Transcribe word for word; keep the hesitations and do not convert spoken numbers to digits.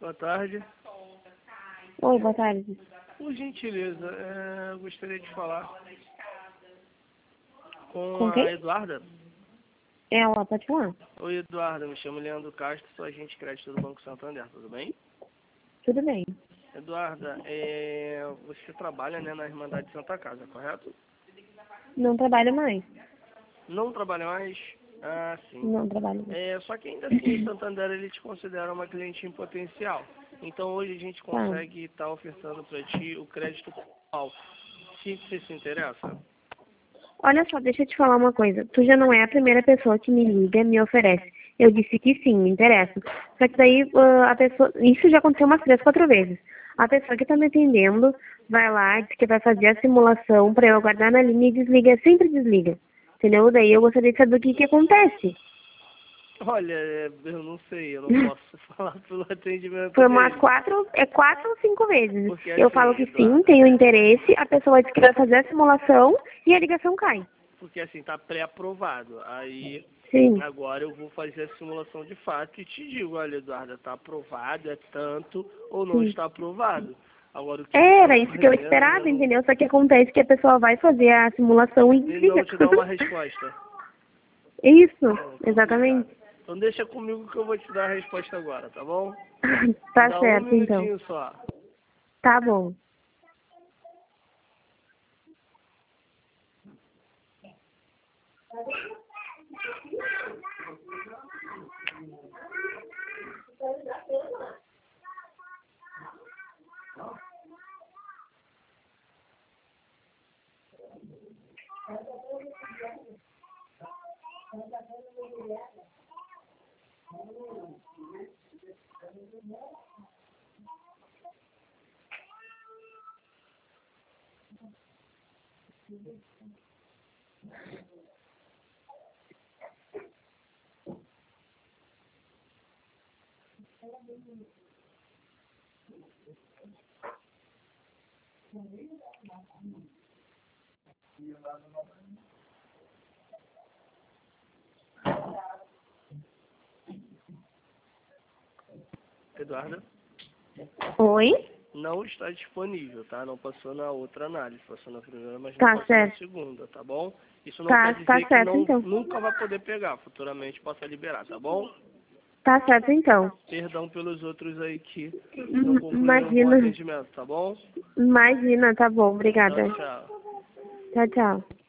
Boa tarde. Oi, boa tarde. Por gentileza, é, eu gostaria de falar com, Com a quem? Eduarda. Ela, pode falar. Oi, Eduarda, me chamo Leandro Castro, sou agente de crédito do Banco Santander, tudo bem? Tudo bem. Eduarda, é, você trabalha, né, na Irmandade Santa Casa, correto? Não trabalho mais. Não trabalha mais? Ah, sim. Não trabalho mais. É, só que ainda assim, o Santander, ele te considera uma cliente em potencial. Então, hoje a gente Tá. consegue estar ofertando para ti o crédito pessoal. Se você se interessa? Olha só, deixa eu te falar uma coisa. Tu já não é a primeira pessoa que me liga e me oferece. Eu disse que sim, me interessa. Só que daí ah, a pessoa... Isso já aconteceu umas três, quatro vezes. A pessoa que tá me atendendo vai lá, diz que vai fazer a simulação pra eu aguardar na linha e desliga, sempre desliga. Entendeu? Daí eu gostaria de saber o que que acontece. Olha, é, eu não sei, eu não posso falar pelo atendimento Foi umas dele. quatro, é quatro ou cinco vezes. Porque Eu assim, falo que sim, Eduarda, tenho interesse, a pessoa diz que vai fazer a simulação e a ligação cai. porque assim, tá pré-aprovado. Aí, Sim. agora eu vou fazer a simulação de fato e te digo, olha, Eduarda, tá aprovado, é tanto ou não Sim. está aprovado. Agora, o que eles estão Era isso que eu fazendo, eu esperava, não... entendeu? Só que acontece que a pessoa vai fazer a simulação e E desliga. não te dá uma resposta. Isso, É complicado. exatamente. Então deixa comigo que eu vou te dar a resposta agora, tá bom? Tá Dá um certo, então. minutinho só. Tá bom. Eduarda? Oi? Não está disponível, tá? Não passou na outra análise, passou na primeira, mas não Tá passou certo. na segunda, tá bom? Isso não Tá, quer tá dizer que certo, não, então. nunca vai poder pegar, futuramente possa liberar, tá bom? Tá certo, então. Perdão pelos outros aí que não Hum, concluíram um bom Imagina. atendimento, tá bom? Imagina, tá bom, Tchau, obrigada. tchau. Tchau, tchau.